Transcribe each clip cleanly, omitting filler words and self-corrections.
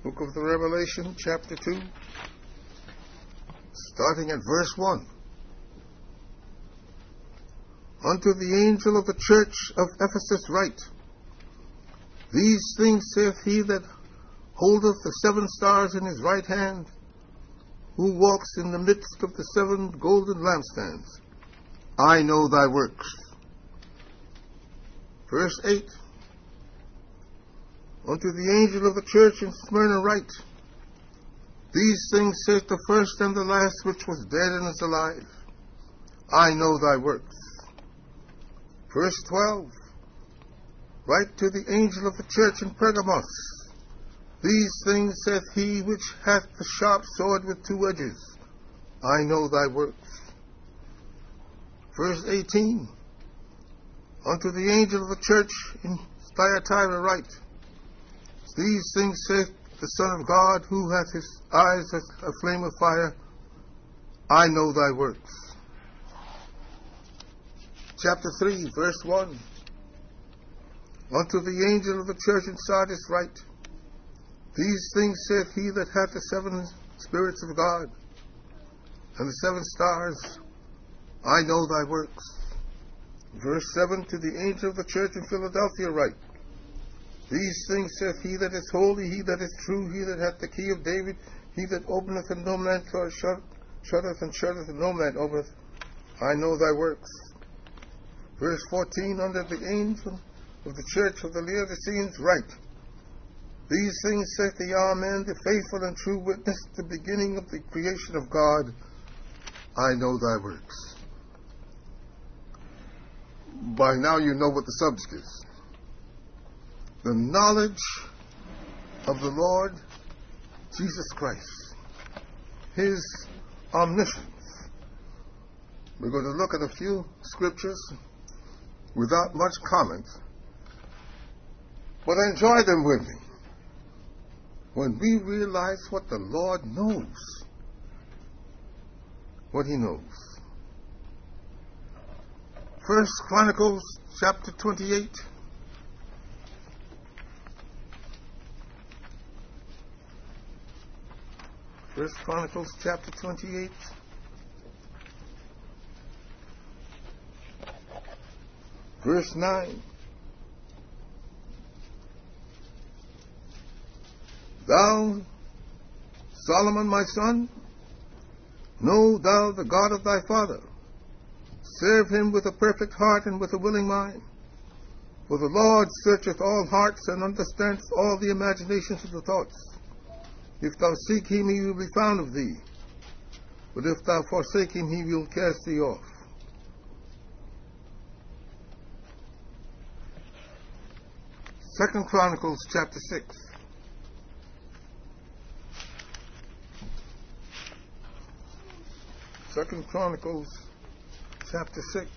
Book of the Revelation, chapter 2, starting at verse 1. Unto the angel of the church of Ephesus write, These things saith he that holdeth the 7 stars in his right hand, who walks in the midst of the 7 golden lampstands. I know thy works. Verse 8. Unto the angel of the church in Smyrna write, These things saith the first and the last, which was dead and is alive. I know thy works. Verse 12. Write to the angel of the church in Pergamos, These things saith he which hath the sharp sword with 2 edges. I know thy works. Verse 18. Unto the angel of the church in Thyatira write, These things saith the Son of God, who hath his eyes as a flame of fire. I know thy works. Chapter 3, verse 1. Unto the angel of the church in Sardis write, These things saith he that hath the 7 spirits of God, and the 7 stars. I know thy works. Verse 7. To the angel of the church in Philadelphia write, These things saith he that is holy, he that is true, he that hath the key of David, he that openeth and no man shutteth, and shutteth and no man openeth. I know thy works. Verse 14. Under the angel of the church of the Laodiceans write, These things saith the Amen, the faithful and true witness, the beginning of the creation of God. I know thy works. By now you know what the subject is. The knowledge of the Lord Jesus Christ, His omniscience. We're going to look at a few scriptures without much comment, but enjoy them with me. When we realize what the Lord knows, what He knows. 1 Chronicles chapter 28. First Chronicles chapter 28. Verse 9. Thou, Solomon my son, know thou the God of thy father. Serve him with a perfect heart and with a willing mind. For the Lord searcheth all hearts and understandeth all the imaginations of the thoughts. If thou seek him, he will be found of thee. But if thou forsake him, he will cast thee off. Second Chronicles chapter 6. Second Chronicles chapter 6.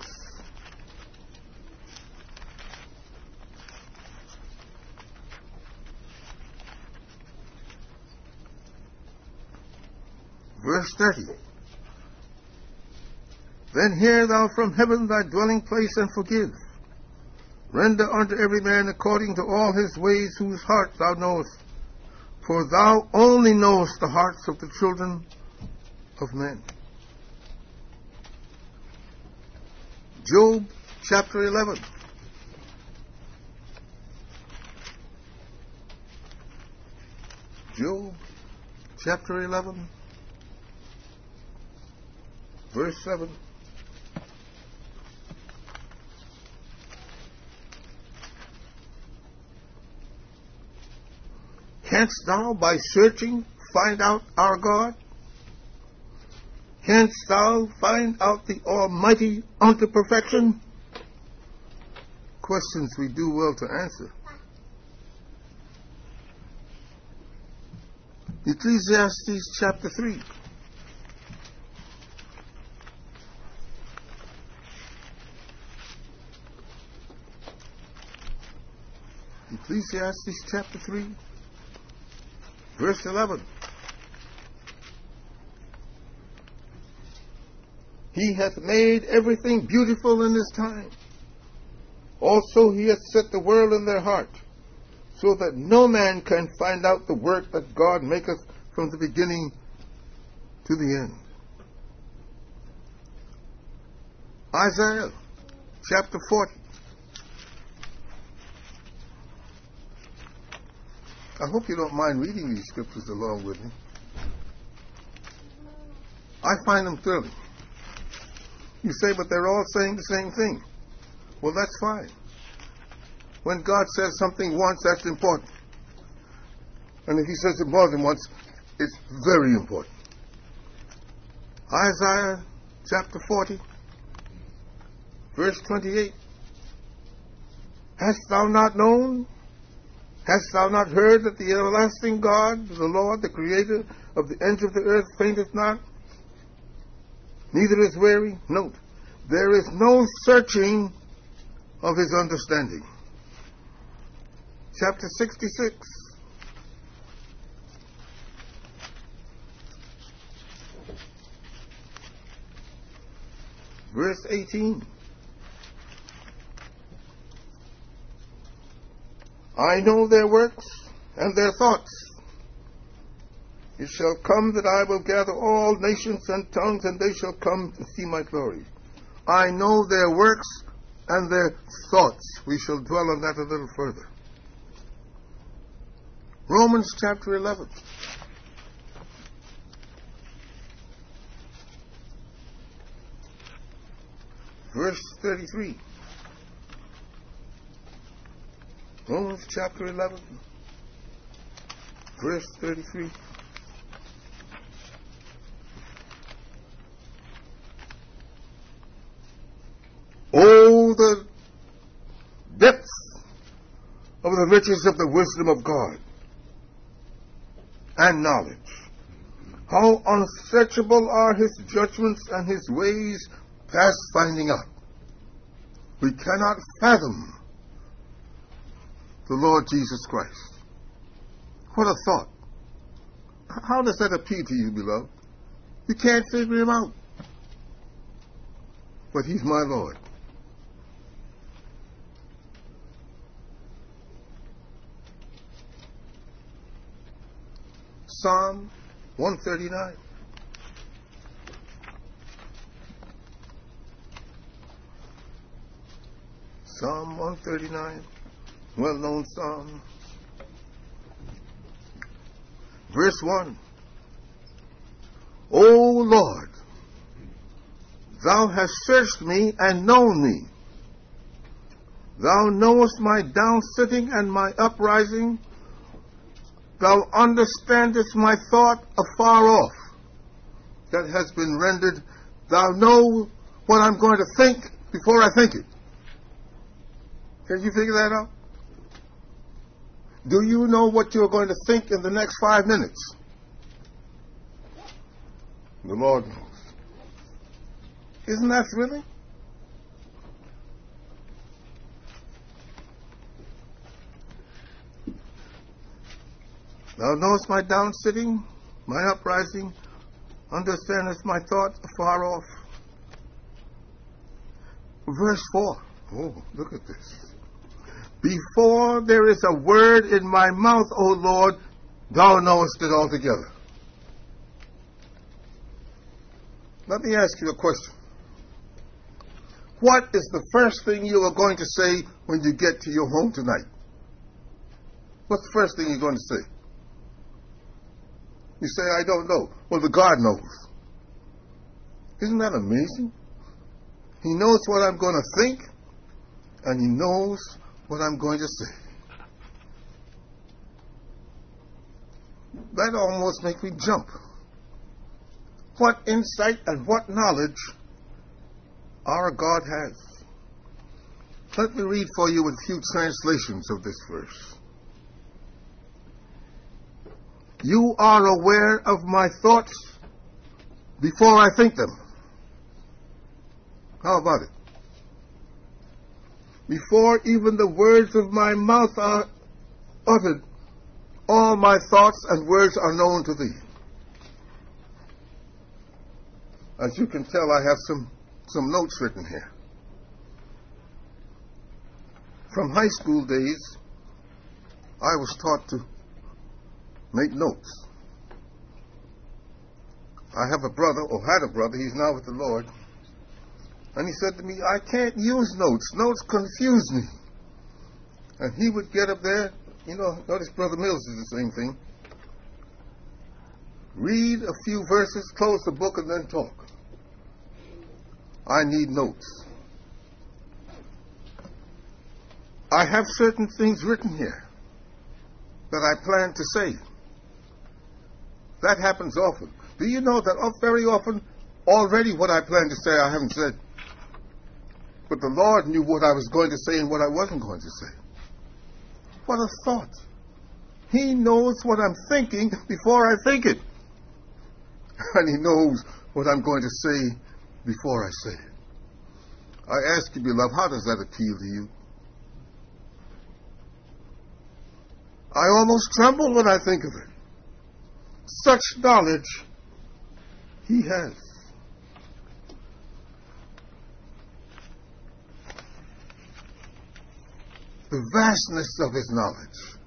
Verse 30. Then hear thou from heaven thy dwelling place, and forgive. Render unto every man according to all his ways, whose heart thou knowest. For thou only knowest the hearts of the children of men. Job chapter 11. Job chapter 11. Verse 7. Canst thou by searching find out our God? Canst thou find out the Almighty unto perfection? Questions we do well to answer. Ecclesiastes chapter 3. Ecclesiastes chapter 3, verse 11. He hath made everything beautiful in his time. Also he hath set the world in their heart, so that no man can find out the work that God maketh from the beginning to the end. Isaiah chapter 40. I hope you don't mind reading these scriptures along with me. I find them thrilling. You say, but they're all saying the same thing. Well, that's fine. When God says something once, that's important. And if he says it more than once, it's very important. Isaiah chapter 40, verse 28. Hast thou not known? Hast thou not heard that the everlasting God, the Lord, the Creator of the ends of the earth, fainteth not, neither is weary? Note, there is no searching of his understanding. Chapter 66. Verse 18. I know their works and their thoughts. It shall come that I will gather all nations and tongues, and they shall come to see my glory. I know their works and their thoughts. We shall dwell on that a little further. Romans chapter 11. Verse 33. Romans chapter 11, verse 33. Oh, the depths of the riches of the wisdom of God and knowledge. How unsearchable are his judgments and his ways past finding out. We cannot fathom the Lord Jesus Christ. What a thought. How does that appeal to you, beloved? You can't figure him out. But he's my Lord. Psalm 139. Psalm 139. Well-known psalm. Verse 1. O Lord, thou hast searched me and known me. Thou knowest my down-sitting and my uprising. Thou understandest my thought afar off, that has been rendered. Thou know what I'm going to think before I think it. Can you figure that out? Do you know what you're going to think in the next 5 minutes? The Lord knows. Isn't that thrilling? Thou knowest my down-sitting, my uprising, understandest my thought afar off. Verse 4. Oh, look at this. Before there is a word in my mouth, O Lord, thou knowest it altogether. Let me ask you a question. What is the first thing you are going to say when you get to your home tonight? What's the first thing you're going to say? You say, I don't know. Well, the God knows. Isn't that amazing? He knows what I'm going to think, and he knows what I'm going to say. That almost makes me jump. What insight and what knowledge our God has. Let me read for you a few translations of this verse. You are aware of my thoughts before I think them. How about it? Before even the words of my mouth are uttered, all my thoughts and words are known to thee. As you can tell, I have some notes written here. From high school days, I was taught to make notes. I have a brother, or had a brother, he's now with the Lord, and he said to me, I can't use notes. Notes confuse me. And he would get up there, notice Brother Mills did the same thing. Read a few verses, close the book, and then talk. I need notes. I have certain things written here that I plan to say. That happens often. Do you know that very often, already what I plan to say I haven't said? But the Lord knew what I was going to say and what I wasn't going to say. What a thought. He knows what I'm thinking before I think it. And He knows what I'm going to say before I say it. I ask you, beloved, how does that appeal to you? I almost tremble when I think of it. Such knowledge He has. The vastness of His knowledge.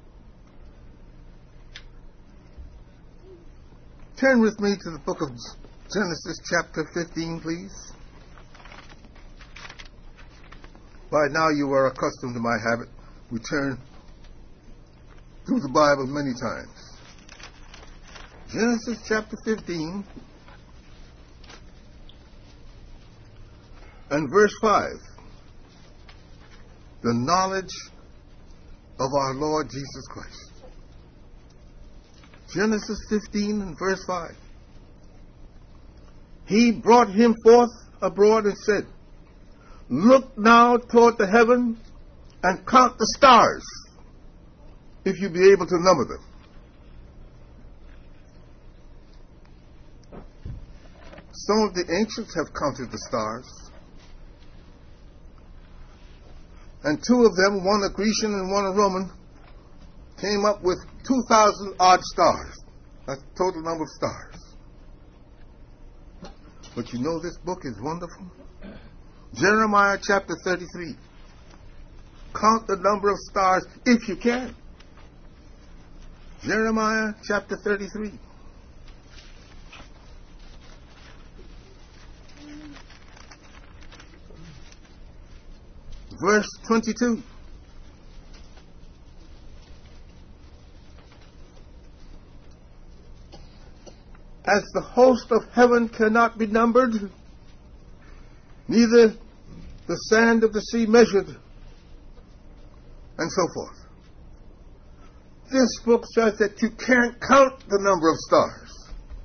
Turn with me to the book of Genesis chapter 15, please. By now you are accustomed to my habit. We turn through the Bible many times. Genesis chapter 15 and verse 5. The knowledge of our Lord Jesus Christ. Genesis 15 and verse 5. He brought him forth abroad and said, Look now toward the heaven and count the stars, if you be able to number them. Some of the ancients have counted the stars. And two of them, one a Grecian and one a Roman, came up with 2,000 odd stars. That's the total number of stars. But you know this book is wonderful. Jeremiah chapter 33. Count the number of stars if you can. Jeremiah chapter 33. Verse 22. As the host of heaven cannot be numbered, neither the sand of the sea measured, and so forth. This book says that you can't count the number of stars.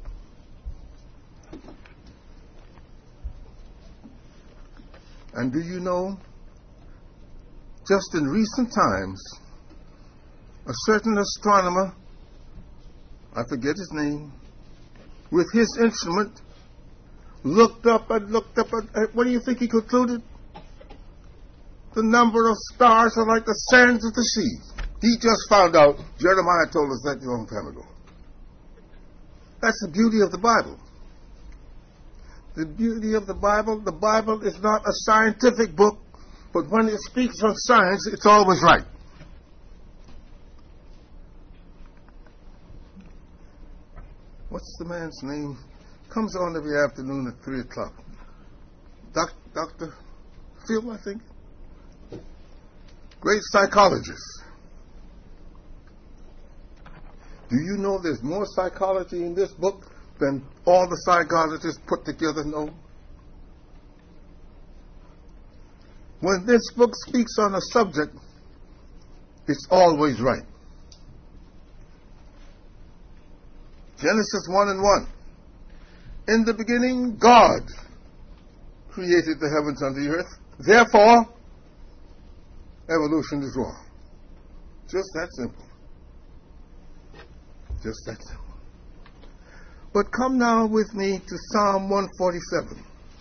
And do you know, just in recent times, a certain astronomer, I forget his name, with his instrument, looked up and what do you think he concluded? The number of stars are like the sands of the sea. He just found out. Jeremiah told us that a long time ago. That's the beauty of the Bible. The beauty of the Bible is not a scientific book, but when it speaks on science, it's always right. What's the man's name? Comes on every afternoon at 3 o'clock. Dr. Phil, I think. Great psychologist. Do you know there's more psychology in this book than all the psychologists put together know? When this book speaks on a subject, it's always right. Genesis 1 and 1. In the beginning, God created the heavens and the earth. Therefore, evolution is wrong. Just that simple. Just that simple. But come now with me to Psalm 147.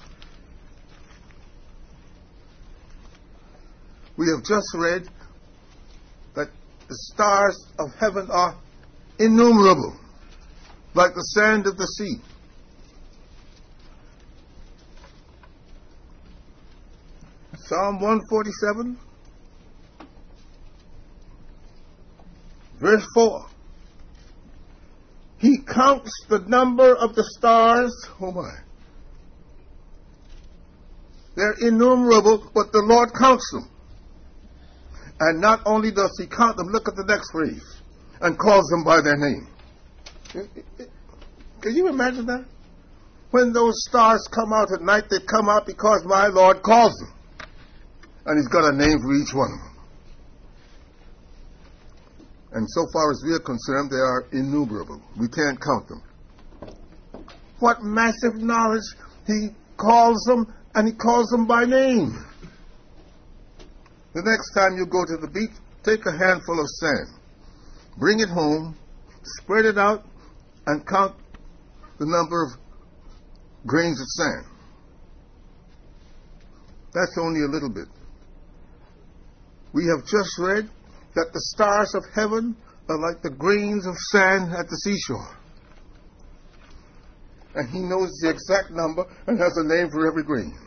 We have just read that the stars of heaven are innumerable, like the sand of the sea. Psalm 147 Verse 4. He counts the number of the stars. Oh my. They're innumerable, but the Lord counts them. And not only does he count them, look at the next phrase, and calls them by their name. Can you imagine that? When those stars come out at night, they come out because my Lord calls them. And he's got a name for each one of them. And so far as we are concerned, they are innumerable. We can't count them. What massive knowledge. He calls them, and he calls them by name. The next time you go to the beach, take a handful of sand. Bring it home, spread it out, and count the number of grains of sand. That's only a little bit. We have just read that the stars of heaven are like the grains of sand at the seashore. And he knows the exact number and has a name for every grain.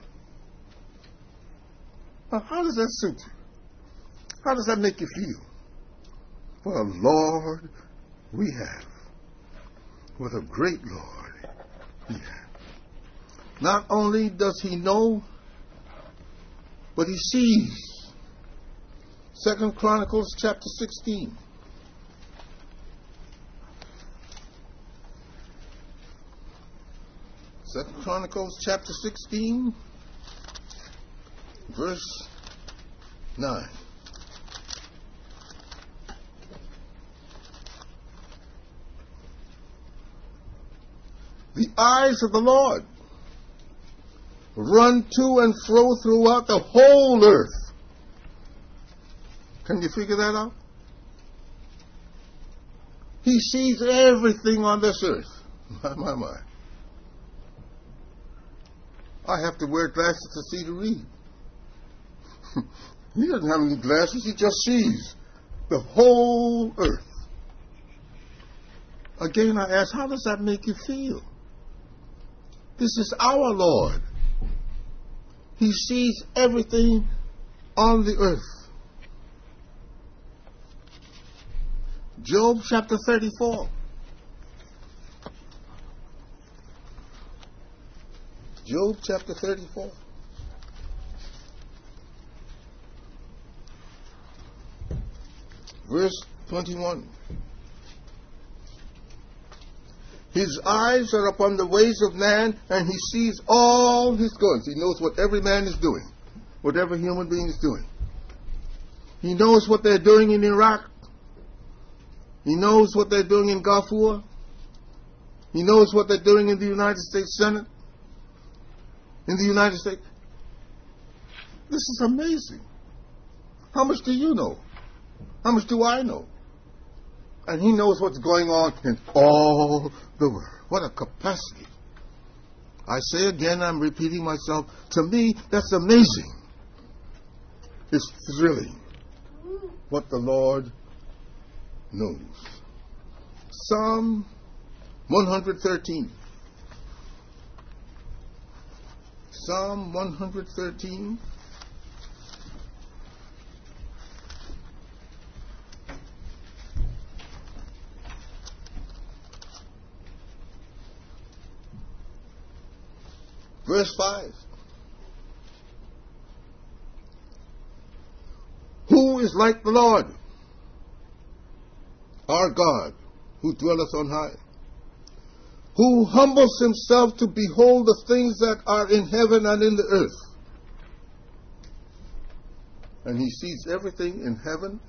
Now, how does that suit you? How does that make you feel? What a Lord we have. What a great Lord we have. Not only does he know, but he sees. 2 Chronicles chapter 16. Second Chronicles chapter 16, verse 9. The eyes of the Lord run to and fro throughout the whole earth. Can you figure that out? He sees everything on this earth. My. I have to wear glasses to see to read. He doesn't have any glasses. He just sees the whole earth. Again, I ask, how does that make you feel? This is our Lord. He sees everything on the earth. Job chapter 34. Job chapter 34. Verse 21. His eyes are upon the ways of man, and he sees all his goings. He knows what every man is doing, what every human being is doing. He knows what they're doing in Iraq. He knows what they're doing in Darfur. He knows what they're doing in the United States Senate. In the United States. This is amazing. How much do you know? How much do I know? And he knows what's going on in all the world. What a capacity. I say again, I'm repeating myself. To me, that's amazing. It's thrilling what the Lord knows. Psalm 113. Psalm 113. Verse 5. Who is like the Lord, our God, who dwelleth on high, who humbles himself to behold the things that are in heaven and in the earth. And he sees everything in heaven.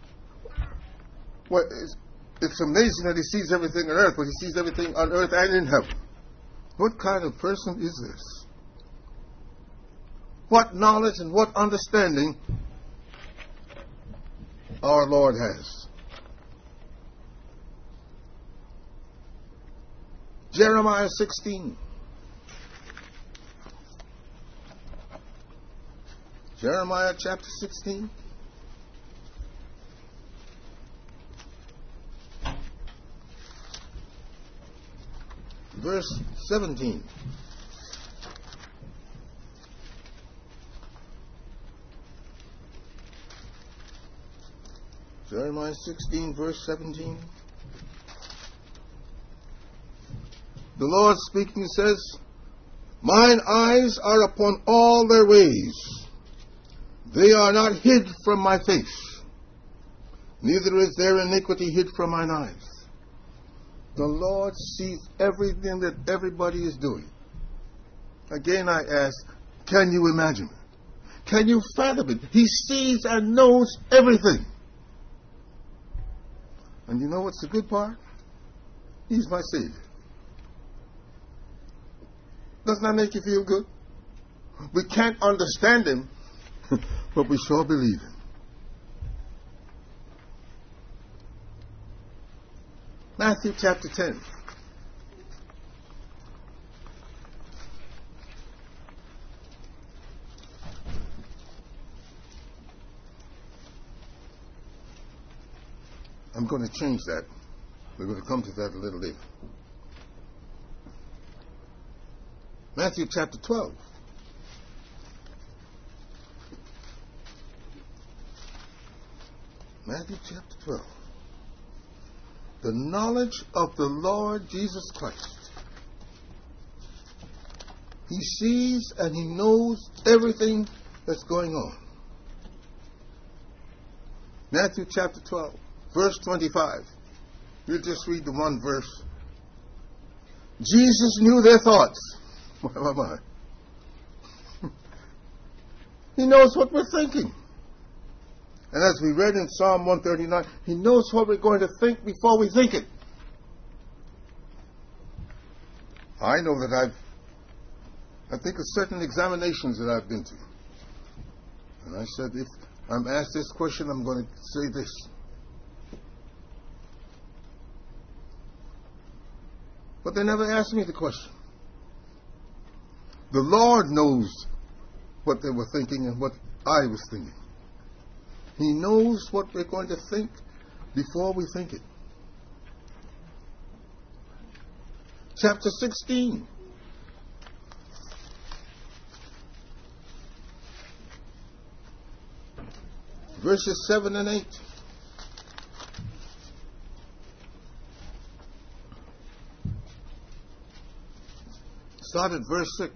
Well, it's amazing that he sees everything on earth, but he sees everything on earth and in heaven. What kind of person is this? What knowledge and what understanding our Lord has. Jeremiah 16. Jeremiah chapter 16. Verse 17. Jeremiah 16, verse 17. The Lord speaking says, "Mine eyes are upon all their ways. They are not hid from my face. Neither is their iniquity hid from mine eyes." The Lord sees everything that everybody is doing. Again, I ask, can you imagine it? Can you fathom it? He sees and knows everything. And you know what's the good part? He's my Savior. Doesn't that make you feel good? We can't understand Him, but we sure believe Him. Matthew chapter 10. I'm going to change that. We're going to come to that a little later. Matthew chapter 12. Matthew chapter 12. The knowledge of the Lord Jesus Christ. He sees and He knows everything that's going on. Matthew chapter 12, verse 25. We'll just read the one verse. Jesus knew their thoughts. My. He knows what we're thinking. And as we read in Psalm 139, He knows what we're going to think before we think it. I know that I think of certain examinations that I've been to. And I said, if I'm asked this question, I'm going to say this. But they never asked me the question. The Lord knows what they were thinking and what I was thinking. He knows what we're going to think before we think it. Chapter 16. Verses 7 and 8. Start at verse 6.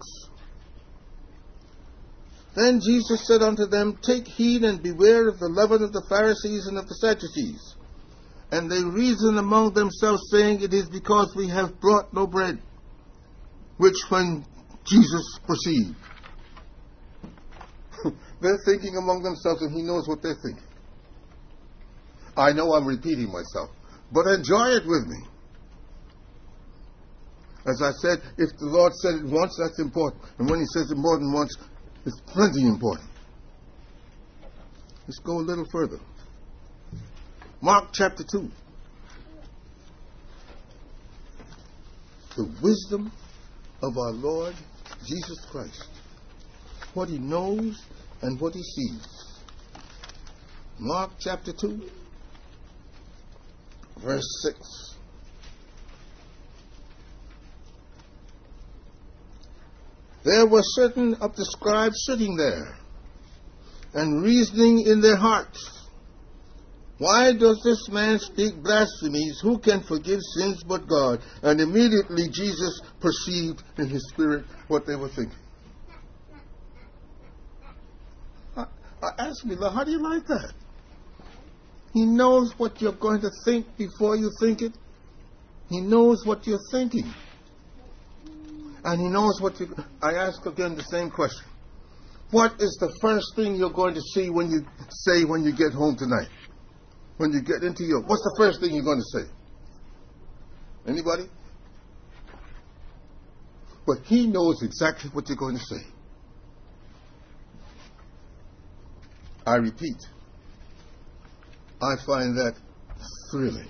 Then Jesus said unto them, Take heed and beware of the leaven of the Pharisees and of the Sadducees. And they reason among themselves, saying, It is because we have brought no bread. Which when Jesus perceived. They're thinking among themselves, and He knows what they're thinking. I know I'm repeating myself, but enjoy it with me. As I said, if the Lord said it once, that's important. And when He says it more than once, it's plenty important. Let's go a little further. Mark chapter 2. The wisdom of our Lord Jesus Christ. What He knows and what He sees. Mark chapter 2, verse 6. There were certain of the scribes sitting there, and reasoning in their hearts, Why does this man speak blasphemies? Who can forgive sins but God? And immediately Jesus perceived in His spirit what they were thinking. I asked me, how do you like that? He knows what you're going to think before you think it. He knows what you're thinking. And He knows what you... I ask again the same question. What is the first thing you're going to see when you get home tonight? When you get into your... What's the first thing you're going to say? Anybody? But He knows exactly what you're going to say. I repeat. I find that thrilling.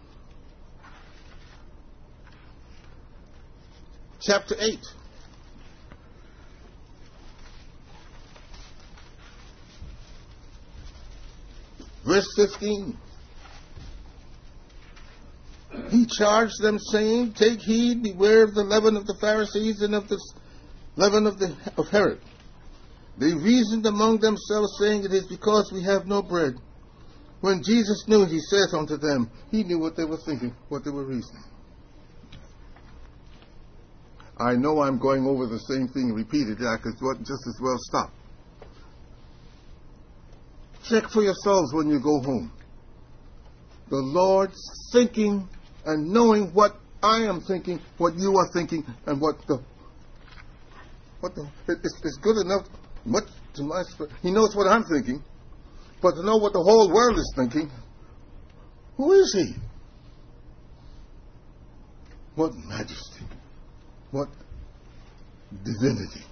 Chapter 8. Verse 15. He charged them, saying, Take heed, beware of the leaven of the Pharisees and of the leaven of Herod. They reasoned among themselves, saying, It is because we have no bread. when Jesus knew, he said unto them, he knew what they were thinking, what they were reasoning. I know I'm going over the same thing repeatedly. I could just as well stop. Check for yourselves when you go home. The Lord's thinking and knowing what I am thinking, what you are thinking, and it's good enough, much to my spirit. He knows what I'm thinking, but to know what the whole world is thinking, who is he? What majesty, what divinity.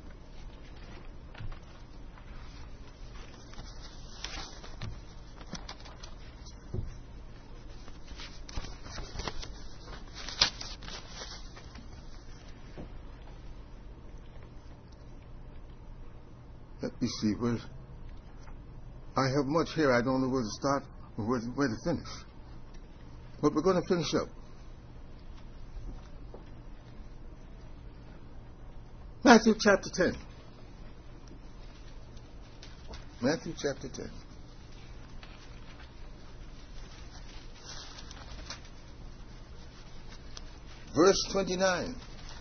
Let me see, I have much here. I don't know where to start or where to finish. But we're going to finish up. Matthew chapter 10. Matthew chapter 10. Verse 29.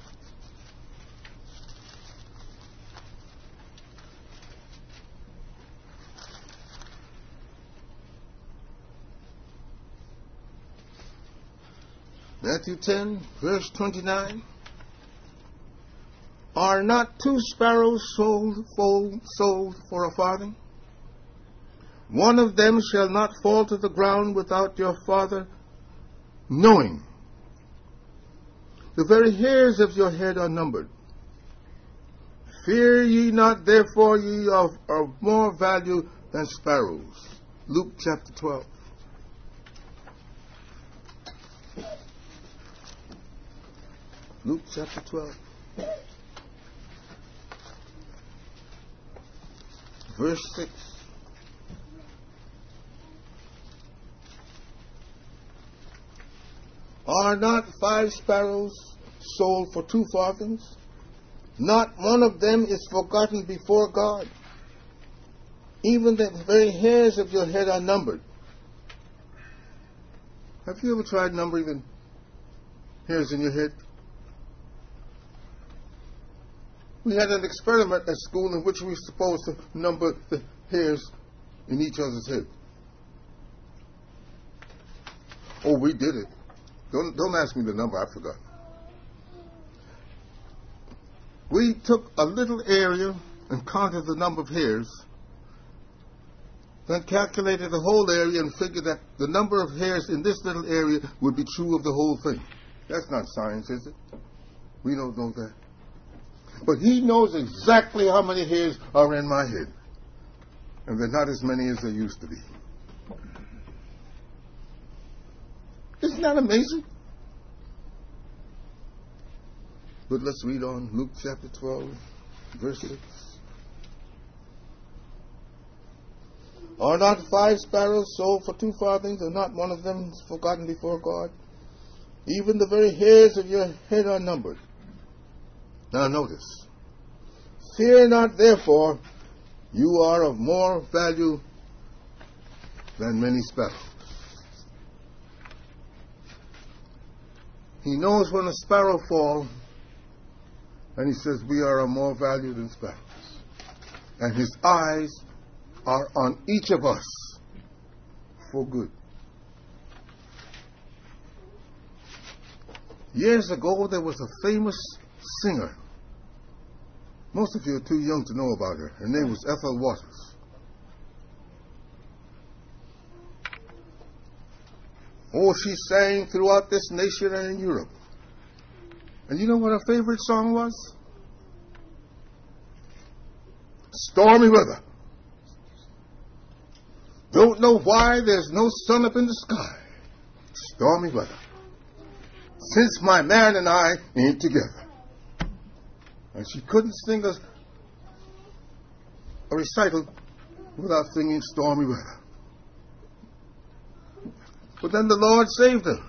Matthew 10, verse 29. Are not 2 sparrows sold for a farthing? One of them shall not fall to the ground without your Father knowing. The very hairs of your head are numbered. Fear ye not, therefore ye are of more value than sparrows. Luke chapter 12. Luke chapter 12. Verse 6. Are not 5 sparrows sold for 2 farthings? Not one of them is forgotten before God. Even the very hairs of your head are numbered. Have you ever tried numbering the hairs in your head? We had an experiment at school in which we were supposed to number the hairs in each other's head. Oh, we did it. Don't ask me the number, I forgot. We took a little area and counted the number of hairs, then calculated the whole area and figured that the number of hairs in this little area would be true of the whole thing. That's not science, is it? We don't know that. But he knows exactly how many hairs are in my head. And they're not as many as there used to be. Isn't that amazing? But let's read on. Luke chapter 12, verse 6. Are not 5 sparrows sold for 2 farthings, and not one of them is forgotten before God? Even the very hairs of your head are numbered. Now notice, fear not, therefore, you are of more value than many sparrows. He knows when a sparrow falls, and he says we are of more value than sparrows. And his eyes are on each of us for good. Years ago, there was a famous singer. Most of you are too young to know about her. Her name was Ethel Waters. Oh, she sang throughout this nation and in Europe. And you know what her favorite song was? Stormy weather. Don't know why there's no sun up in the sky. Stormy weather. Since my man and I ain't together. And she couldn't sing a recital without singing stormy weather. But then the Lord saved her.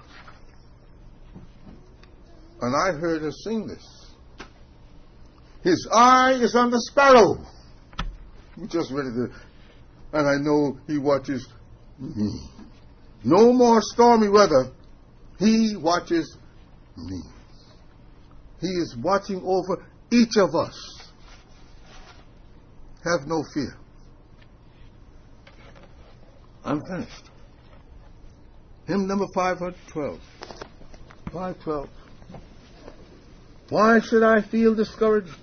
And I heard her sing this. His eye is on the sparrow. We just read it. And I know he watches me. No more stormy weather. He watches me. He is watching over each of us. Have no fear. I'm finished. Hymn number 512. 512. Why should I feel discouraged?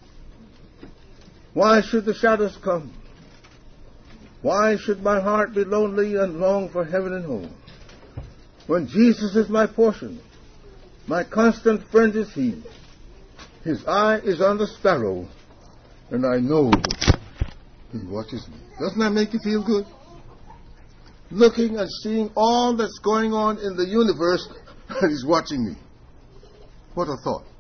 Why should the shadows come? Why should my heart be lonely and long for heaven and home? When Jesus is my portion, my constant friend is He. His eye is on the sparrow, and I know He watches me. Doesn't that make you feel good? Looking and seeing all that's going on in the universe, and He's watching me. What a thought.